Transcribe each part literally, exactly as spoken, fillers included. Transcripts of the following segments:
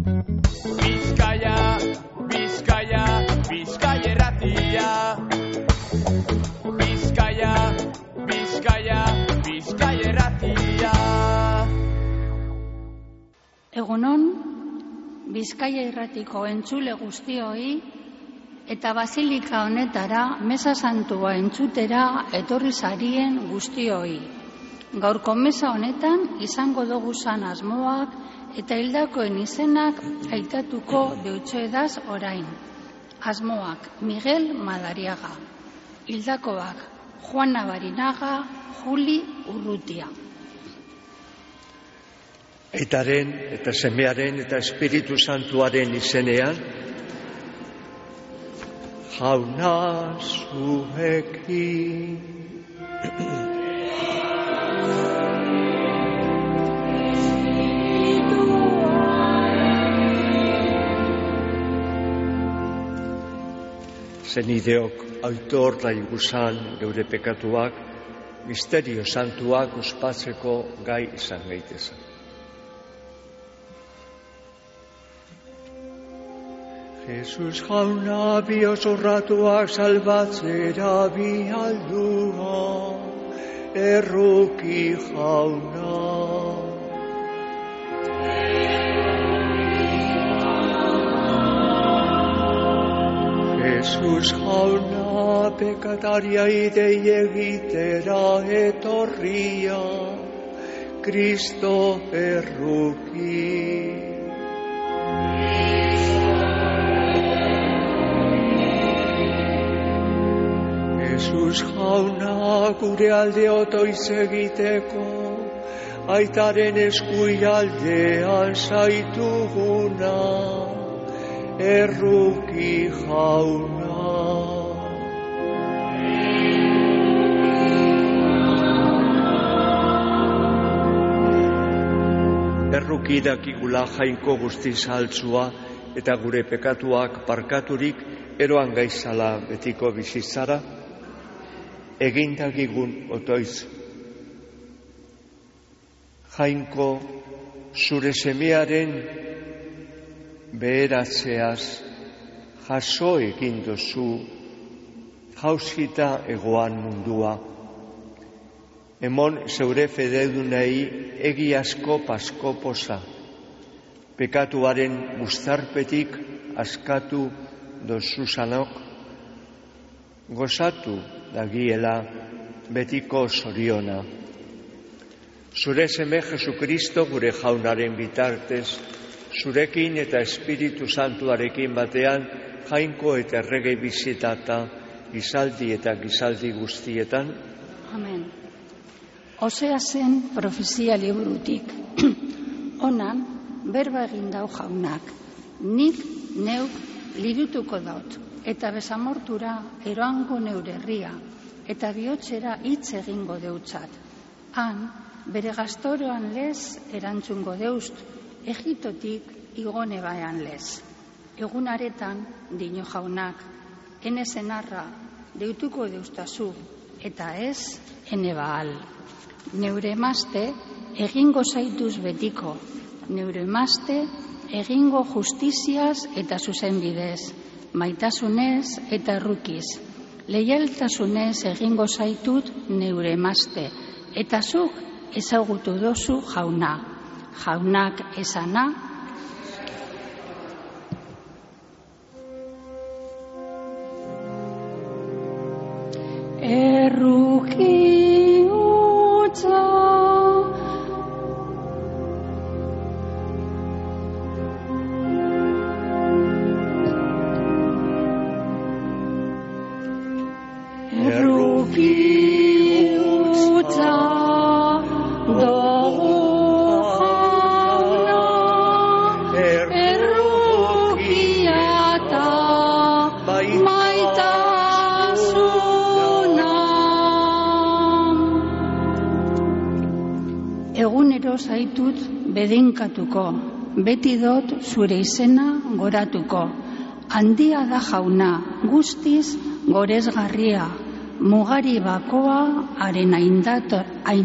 Bizkaia, Bizkaia, Bizkaia erratia. Bizkaia, Bizkaia, Bizkaia erratia. Egunon, Bizkaia irratiko entzule guztioi eta basilika honetara mesa santua entzutera etorri zarien guztioi. Gaurko mesa honetan izango dugu zan asmoak eta hildakoen izenak aitatuko deutsoedaz orain. Asmoak Miguel Madariaga, hildakoak Juana Barinaga, Juli Urrutia. Aitaren eta semearen eta Espiritu Santuaren izenean, jauna zuekin. Zenideok aitor da iguzan geure pekatuak, misterio santuak ospatzeko gai izan gaitezen. Jesus jauna biosorratuak salbatzera bialdua, erruki jauna. Jesus jauna pekataria idei egitera etorria, Kristo erruki. Jesus jauna gure alde otoiz egiteko, aitaren eskuialdean zaituguna, erruki jauna. Erruki dakigula jainko guztiz altzua eta gure pekatuak parkaturik eroan gaizala betiko bizitzara, egindagigun otoiz. Jainko, zure semearen beheratzeaz jaso egin dozu jausita egoan mundua. Emon zeure fededunei egiazko pasko poza, pekatuaren mustarpetik askatu dozuzanok, gozatu dagiela betiko zoriona. Zure seme Jesukristo gure jaunaren bitartez, zurekin eta Espiritu Santuarekin batean, jainko eta errege bizitata, gizaldi eta gizaldi guztietan. Amen. Osea zen profezia liburutik. Honan, berba egin dau jaunak. Nik neuk lirutuko daut, eta besamortura eroango neure herria, eta bihotzera hitz egingo deutzat. Han, bere gaztoroan lez erantzungo deust, Egiptotik igone baian lez. Egunaretan, dino jaunak, ene zenarra deutuko deustazu, eta ez ene baal. Neure emazte egingo zaituz betiko, neure emazte egingo justiziaz eta zuzenbidez, maitasunez eta errukiz. Leialtasunez egingo zaitut neure emazte, eta zuk ezagutu dozu jauna. Jaunak esana, erruki utza. Erruki utza dugu jauna, errukia eta maitasuna. Egunero zaitut bedinkatuko, beti dot zure izena goratuko. Handia da jauna, guztiz gorezgarria, mugari bakoa haren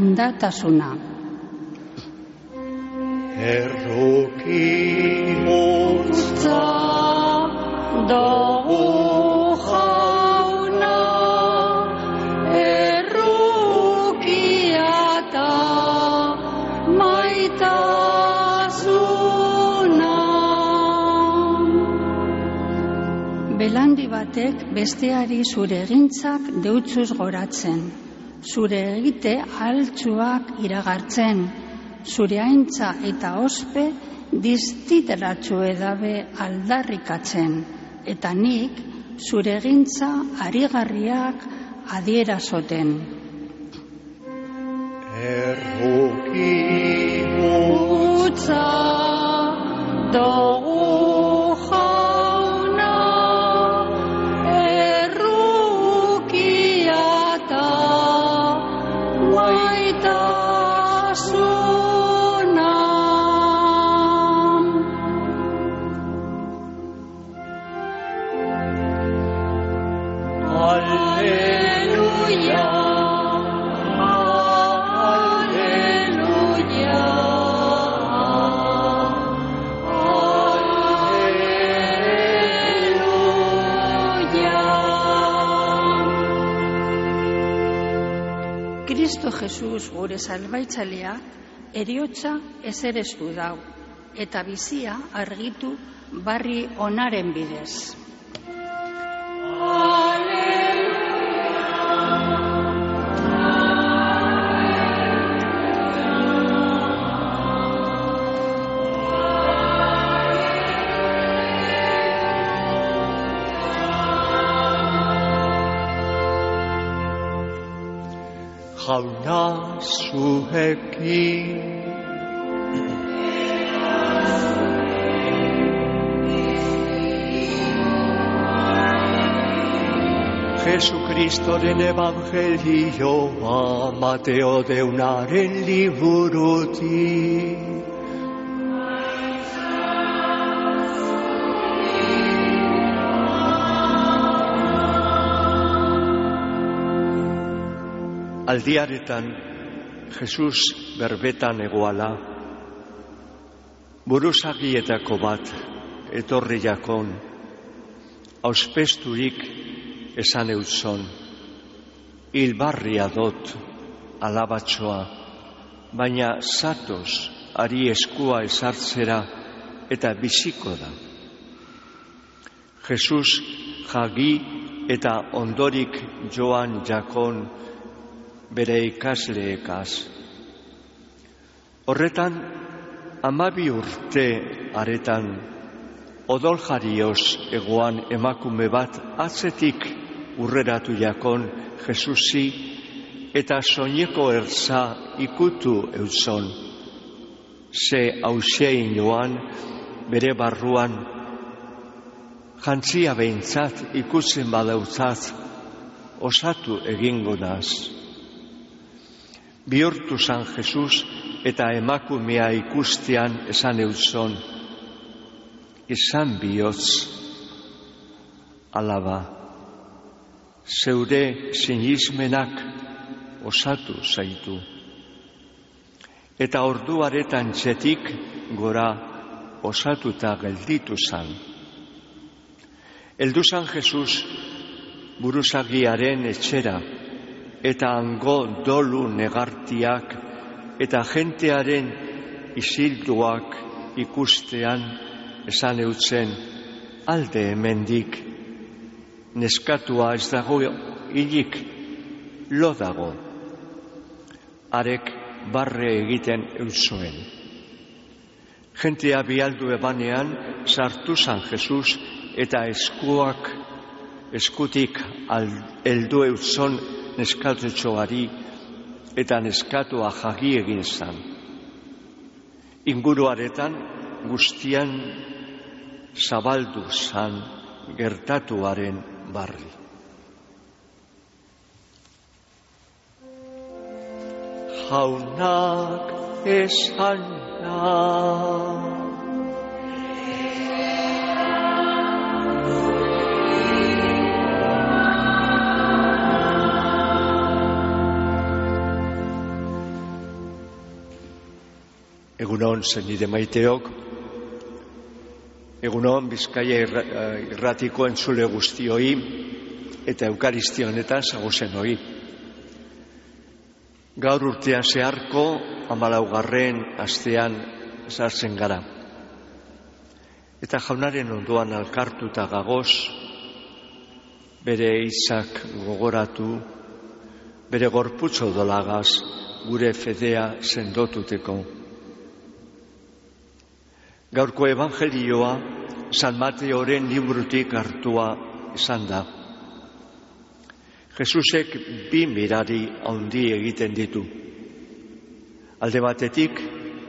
aindatasuna. Erruki handi batek besteari zure egintzak deutzuz goratzen, zure egite altsuak iragartzen, zure aintza eta ospe diztiteratxo edabe aldarrikatzen, eta nik zure egintza arigarriak adierazoten. Erruki Utza dugu jauna, errukia eta maitasuna. Alleluia. Kristo Jesus gure salbaitzailea eriotza ezerestu dau eta bizia argitu barri onaren bidez. Jauna zuekin Jesukristoren evangelioa Mateo deunaren liburutik. Aldiaretan, Jesus berbetan egoala, buruzagietako bat etorri jakon, auspesturik esan eutzon, hilbarria dot alabatxoa, baina zatoz ari eskua esartzera eta biziko da. Jesus jagi eta ondorik joan jakon bere ikasleekaz. Horretan, hamabi urte aretan, odol jarioz egoan emakume bat atzetik urreratu jakon Jesusi eta soineko erza ikutu eutzon. Ze hausein joan bere barruan, jantzia behintzat ikutzen badautzat, osatu egingo naz. Bihurtu zan Jesus eta emakumea ikustean esan eutzon, izan bihotz, alaba, zeure sinismenak osatu zaitu. Eta orduaretan txetik gora osatuta gelditu zan. Heldu zan Jesus buruzagiaren etxera, eta hango dolu negartiak eta jentearen isilduak ikustean esan eutzen, alde hemendik, neskatua ez dago hilik, lo dago. Arek barre egiten eutzuen. Jentea bialdu ebanean sartu zan Jesus eta eskuak eskutik heldu eutzon neskatutxoari eta neskatua jagi egin zan. Inguruaretan guztian zabaldu zan gertatuaren barri. Jaunak esan da. Egunon zenide maiteok, egunon Bizkaia irratiko entzule guztioi eta Eukaristia honetan zagozen hoi. Gaur urtean zeharko hamalaugarren astean sartzen gara. Eta jaunaren ondoan alkartuta gagoz, bere hitzak gogoratu, bere gorputz odolagaz gure fedea sendotuteko. Gaurko evangelioa San Mateoren librutik hartua izan da. Jesusek bi mirari handi egiten ditu. Alde batetik,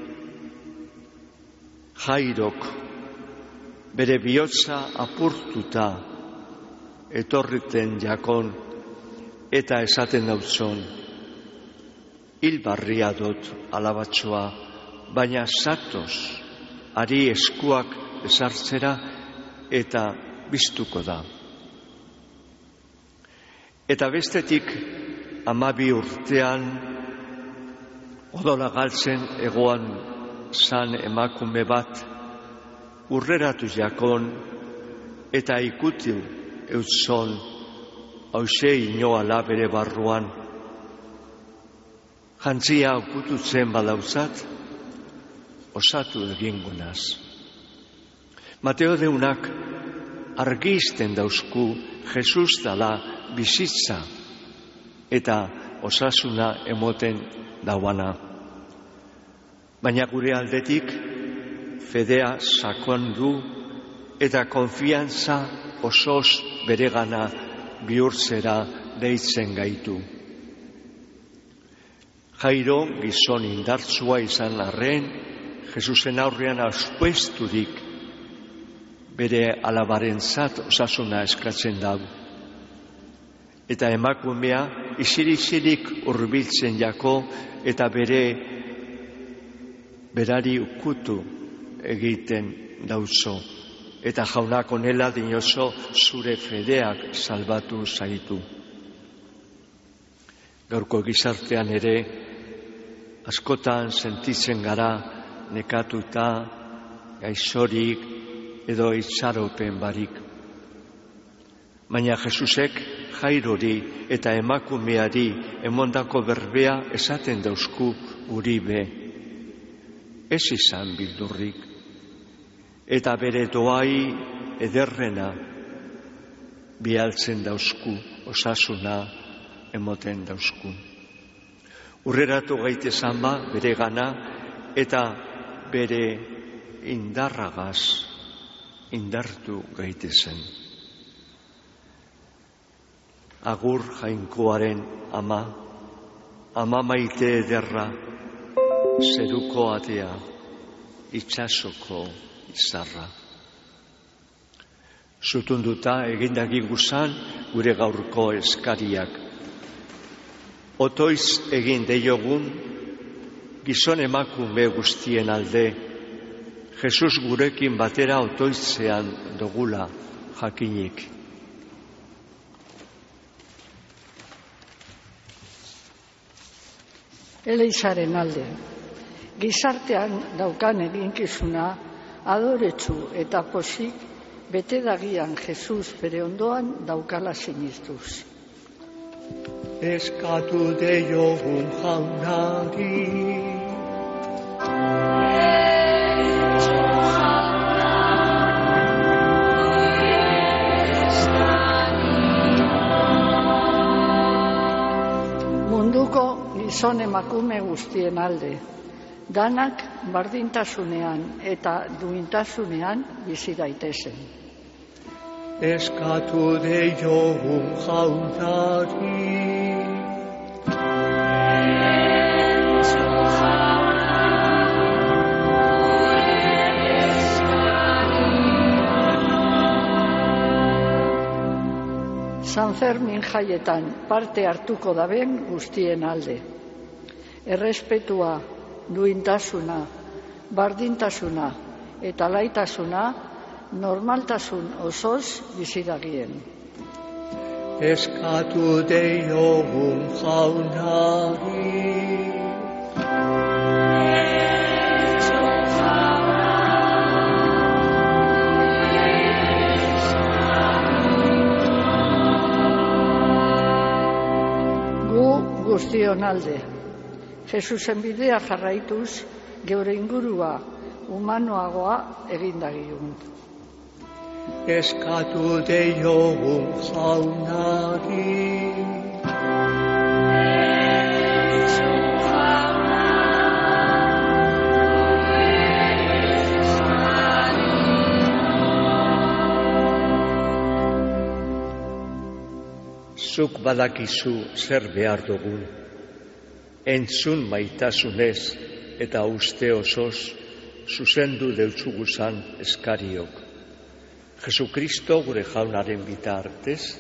Jairok bere bihotza apurtuta etorriten jakon eta esaten dautzon, hil barria dut alabatxoa, baina zatoz, ari eskuak ezartzera eta biztuko da. Eta bestetik, hamabi urtean, odola galtzen egoan zan emakume bat, urreratu jakon eta ikutu eutzon, hause inoala bere barruan. Jantzia okututzen badauzat, osatu egingunaz. Mateo deunak argizten dauzku Jesus dala bizitza eta osasuna emoten dauana. Baina gure aldetik fedea sakon du eta konfiantza osoz beregana bihurtzera deitzen gaitu. Jairo gizon indartsua izan arren, Jesusen aurrean auspuesturik bere alabarentzat osasuna eskatzen dago. Eta emakumea isirik-isirik hurbiltzen jako eta bere berari ukutu egiten dauzo. Eta jaunak onela dinoso zure fedeak salbatu zaitu. Gaurko gizartean ere askotan sentitzen gara nekatuta, gaixorik edo itxaropen barik. Baina Jesusek Jairori eta emakumeari emondako berbea esaten dauzku guri be. Ez izan bildurrik. Eta bere doai ederrena bialtzen dauzku, osasuna emoten dauzku. Urreratu gaitezan ba bere gana eta bere indarragaz indartu gaitezen. Agur jainkoaren ama, ama maite ederra, zeruko atea, itsasoko izarra. Zutunduta egindagin guzan gure gaurko eskariak. Otoiz egin deiogun, gizon emakume guztien alde, Jesus gurekin batera otoitzean dogula jakinik. Eleizaren alde, gizartean daukan eginkizuna adoretsu eta posik bete dagian Jesus bere ondoan daukala sinistuz. Eskatu deiogun jaunari, munduko gizon emakume guztien alde, danak bardintasunean eta duintasunean bizi daitezen. eskatu deiogun jaunari. San Fermin jaietan parte hartuko daben guztien alde. Errespetua, duintasuna, bardintasuna eta laitasuna normaltasun osoz bizidagien. Eskatu deiogun jaunari. Guztion alde, Jesusen bidea jarraituz, geure ingurua humanoagoa egindagigun. eskatu deiogun jaunari. Zuk badakizu zer behar dugun, entzun maitasunez eta uste osoz zuzendu deutzuguzan eskariok. Jesukristo gure jaunaren bitartez,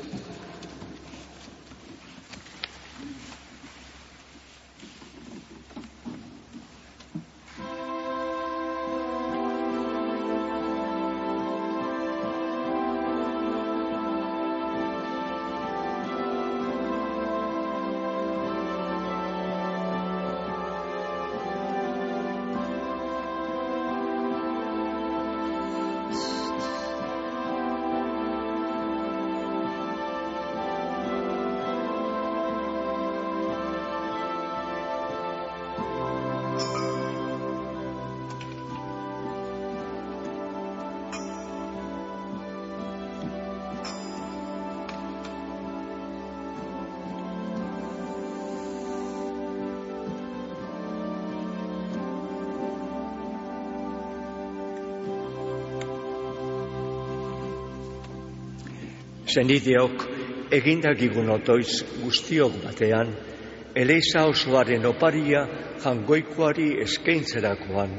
Zenideok, egindagigun otoiz guztiok batean, Eleiza osoaren oparia jangoikoari eskaintzerakoan.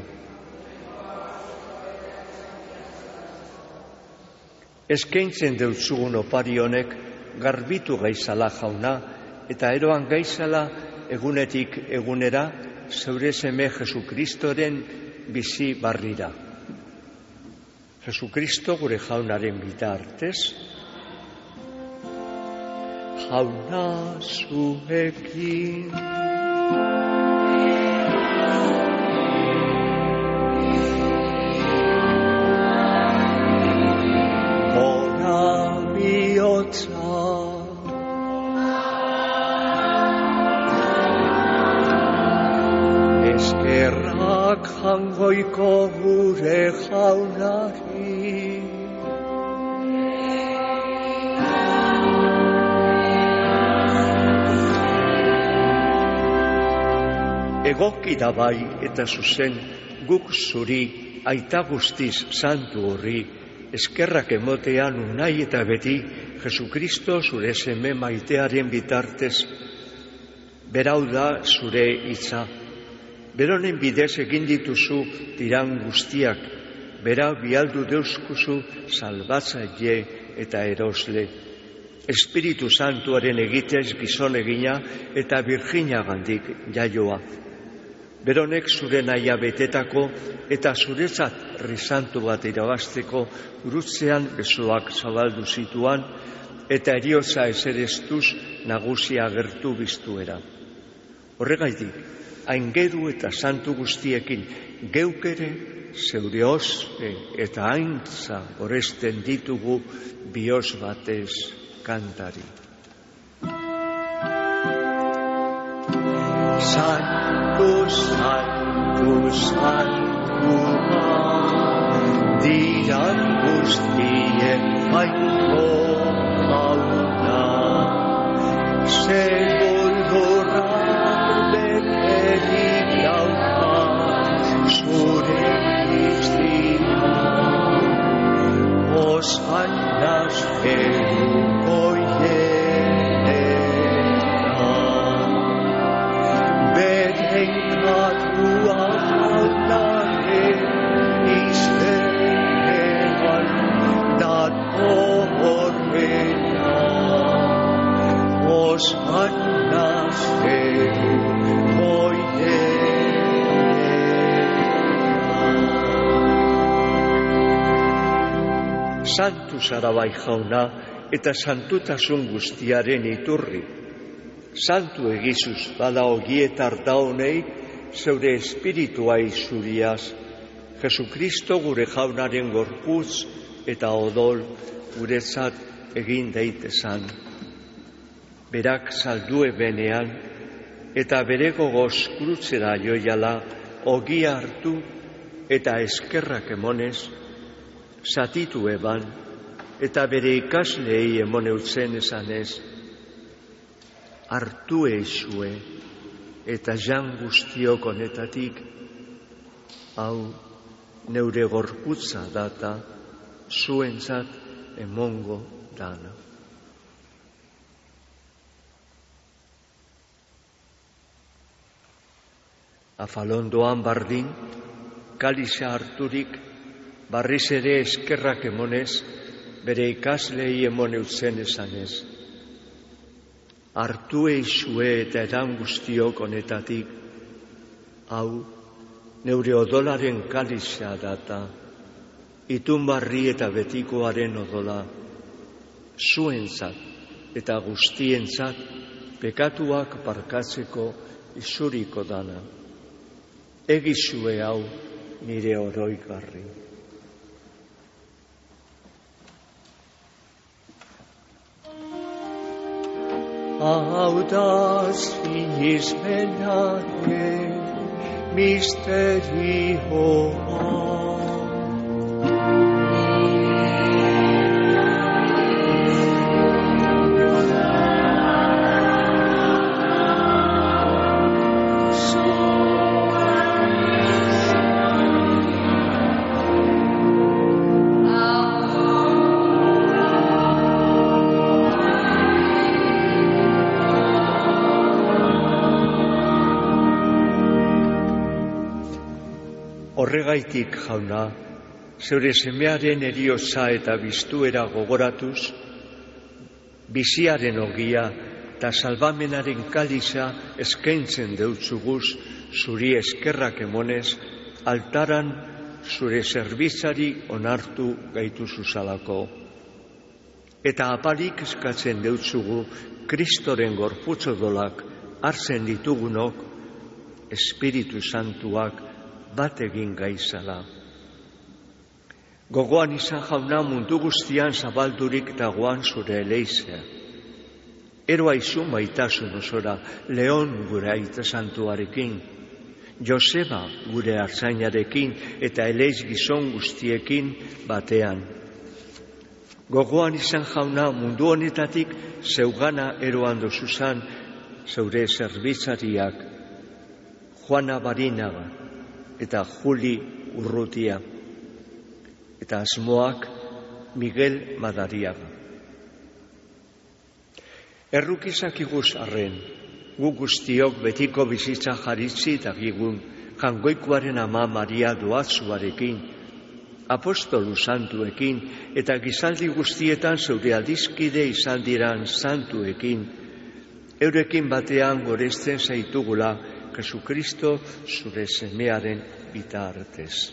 Eskaintzen deutzugun opari honek garbitu gaizala jauna, eta eroan gaizala egunetik egunera zeure seme Jesukristoren bizi barrira. Jesukristo gure jaunaren bitartez, jauna zuekin. Gora bihotza, eskerrak jangoiko gure jaunari. Egoki da bai eta zuzen guk zuri aita guztiz santu horri eskerrak emotean unai eta beti Jesukristo zure seme maitearen bitartez. Berau da zure hitza. Beronen bidez egin dituzu tiran guztiak, bera bialdu deuskuzu salbatzaile eta erosle. Espiritu Santuaren egitez gizon egina eta Virginiagandik jaioa. Beronek zure naia betetako eta zuretzat risantu bat irabazteko gurutzean besoak zabaldu zituan eta eriotza eserestuz nagusia agertu biztuera. Horregaitik, aingeru eta santu guztiekin geuk ere zeure ospe eta aintza oresten ditugu bihotz batez kantari. Santu, santu, santua, diran guztien jainko jauna, segurrak beterik dauka zure iztina, osannaz eruko Enkatua jaunaren iztenean dato horrena, osanna zeru oidena. Santu zara bai jauna eta santutasun guztiaren iturri. Santu egizuz bada ogietar daunei zeure espiritua izuriaz, Jesukristo gure jaunaren gorputz eta odol guretzat egin daitezan. Berak saldue benean eta bere gogoz krutzera joiala ogia hartu eta eskerrak emonez, zatitu eban eta bere ikasleei emon eutzen esanez, hartu eizue eta jan guztiok honetatik, hau neure gorputza data zuentzat emongo dana. Afalondoan bardin, kalixa harturik, barriz ere eskerrak emonez, bere ikaslei emon eutzen esanez. Hartu eizue eta edan guztiok honetatik, hau neure odolaren kalixa data, itun barri eta betikoaren odola, zuentzat eta guztientzat pekatuak barkatzeko izuriko dana. Egizue hau nire oroigarri. Hau da sinismenaren misterioa. Horregaitik, jauna, zeure semearen eriotza eta biztuera gogoratuz, biziaren ogia eta salbamenaren kaliza eskaintzen deutzuguz zuri eskerrak emonez, altaran zure zerbitzari onartu gaituzuzalako. Eta apalik eskatzen deutzugu Kristoren gorputz odolak hartzen ditugunok, Espiritu Santuak bat egin gaizala. Gogoan izan, jauna, mundu guztian zabaldurik dagoan zure eleizea. Ero aizu maitasun osora, Leon gure aita santuarekin, Joseba gure artzainarekin eta eleiz gizon guztiekin batean. Gogoan izan, jauna, mundu honetatik zeugana eroan dozuzan zeure zerbitzariak, Juana Barinaga eta Juli Urrutia, eta asmoak Miguel Madariaga. Errukizak iguz arren, gu guztiok betiko bizitza jaritzi dagigun jangoikoaren ama Maria doatzuarekin, apostolu santuekin eta gizaldi guztietan zeure aldizkide izan diran santuekin, eurekin batean goresten zaitugula Jesukristo zure semearen bitartez.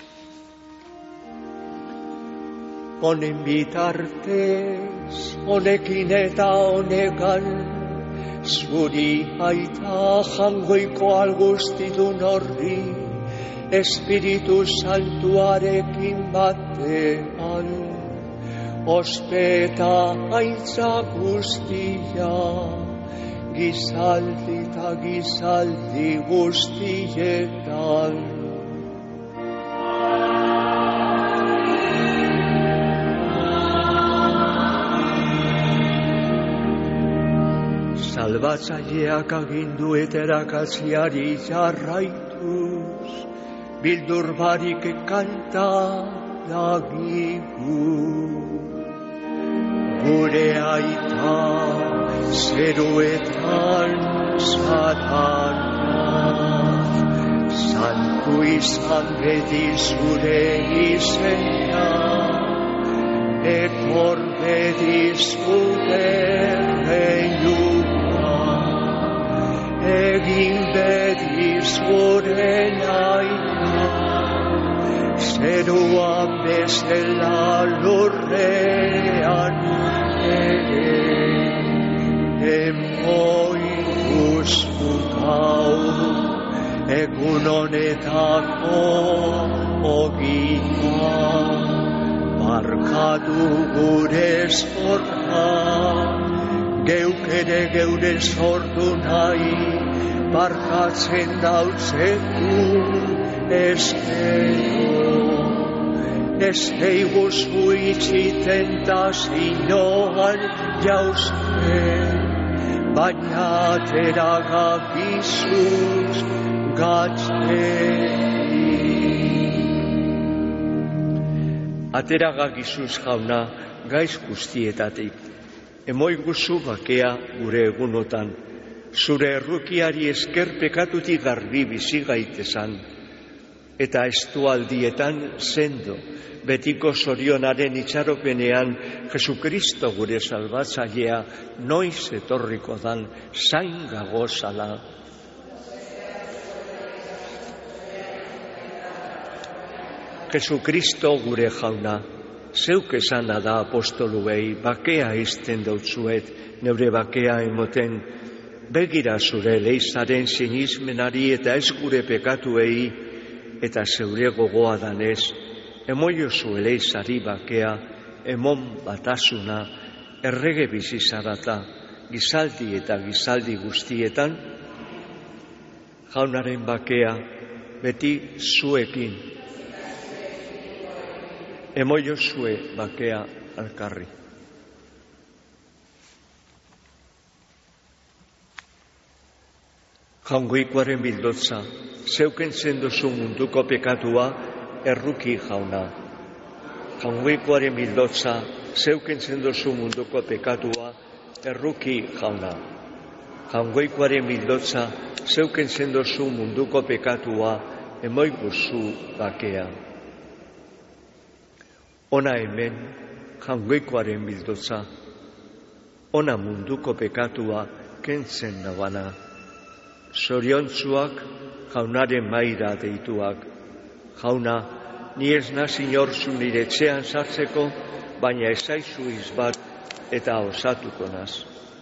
Honen bitartez, honekin eta honekan, zuri aita jangoiko algustidun horri, Espiritu Santuarekin batean, ospeta aitza guztia, gizaldi eta gizaldi guztietan. Salbatzaileak agindu eta erakatziari jarraituz, bildur barik kanta dagigu. Gure aita zeruetan satana, santu izan beti zure izena, etor beti zure reiua, egin beti zure naia, zeruan bezala lurrean ere. Emoituzku gaur, egun honetako ogia, barkatu gure zorra, geuk ere geure sortu nahi, barkatzen dautzetu eskero. ez eiguzu itxi tentazioan jauzten, baina ateragakizuz gatzetik. Ateragakizuz jauna gaiz guztietatik, emoiguzu bakea gure egunotan, zure errukiari esker pekatutik garbi bizi gaitezan, eta estualdietan sendo, betiko zorionaren itxaropenean Jesukristo gure salbatzailea noiz etorriko dan zain gagozala. Jesukristo gure jauna, zeuk esana da apostoluei, bakea izten dautzuet, neure bakea emoten, begira zure leizaren sinismenari eta ez gure pekatuei, eta zeure gogoa danez, emoiozu eleizari bakea, emon batasuna, errege bizizarata, gizaldi eta gizaldi guztietan, jaunaren bakea, beti zuekin, emoiozue bakea alkarri. Jaungoikoaren bildotza, zeuken zendozu munduko pekatua, erruki jauna. Jaungoikoaren bildotza, zeuken zendozu munduko pekatua, erruki jauna. Jaungoikoaren bildotza, zeuken zendozu munduko pekatua, emoiguzu bakea. Ona hemen, jaungoikoaren bildotza, ona munduko pekatua kentzen nabana. Zoriontzuak jaunaren maira deituak. Jauna, ni ez nazi inorzu nire etxean sartzeko, baina ezaizu izbat eta osatuko naz.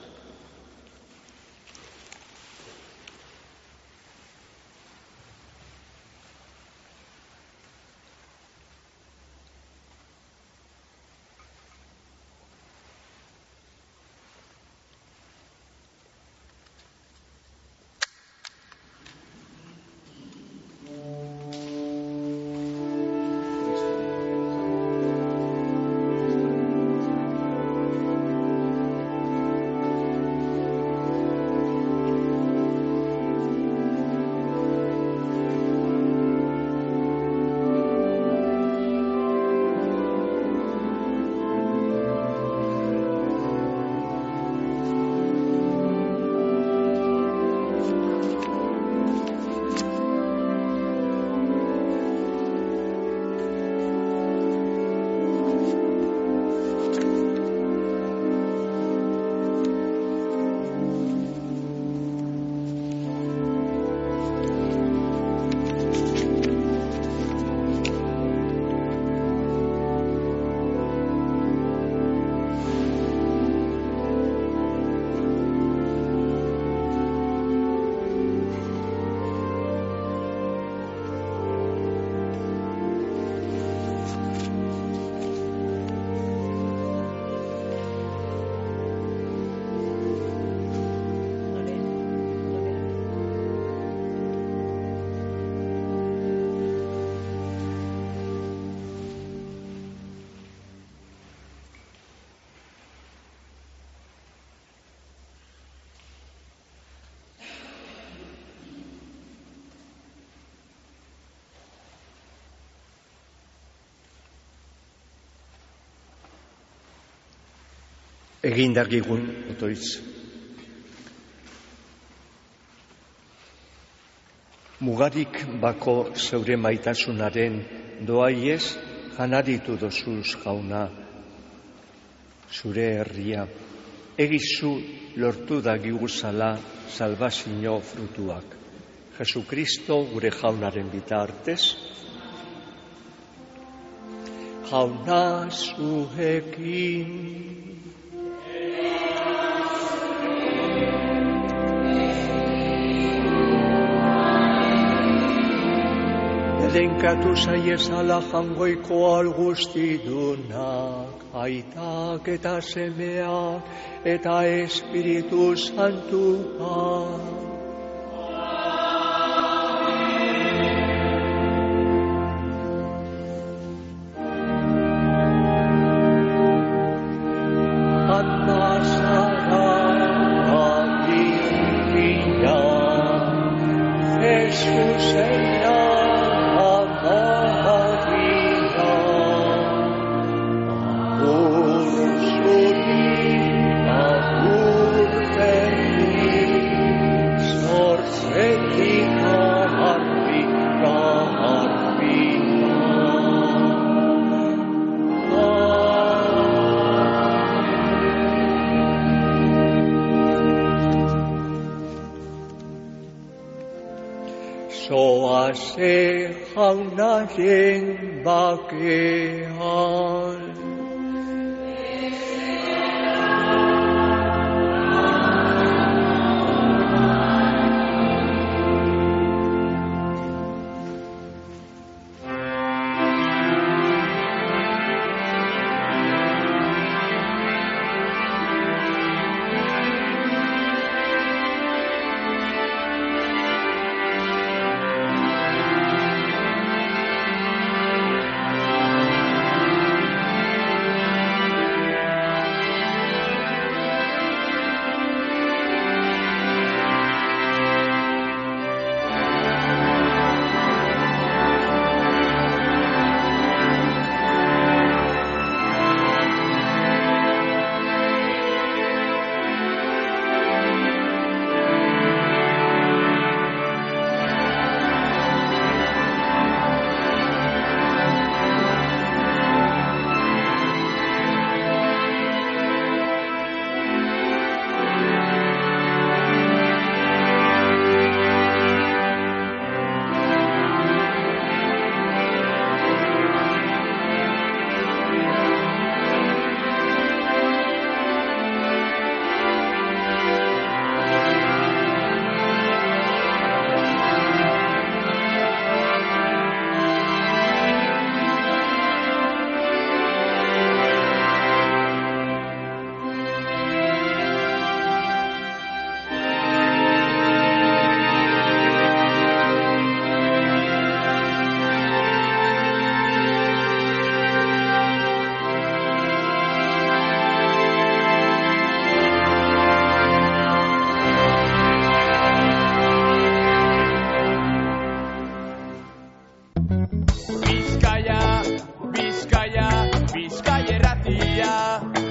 Egindakigun otoitz. Mugarik bako zeure maitasunaren doaiez janaritu dozuz jauna zure herria. Egizu lortu dagiguzala salbazio frutuak. Jesukristo gure jaunaren bitartez. Jauna zuekin. Denkatu zaiezala jangoiko alguztidunak, aitak eta semeak eta Espiritu Santuak. Zoaze jaunaren bakean. Bizkaia, Bizkaia, Bizkaia irratia.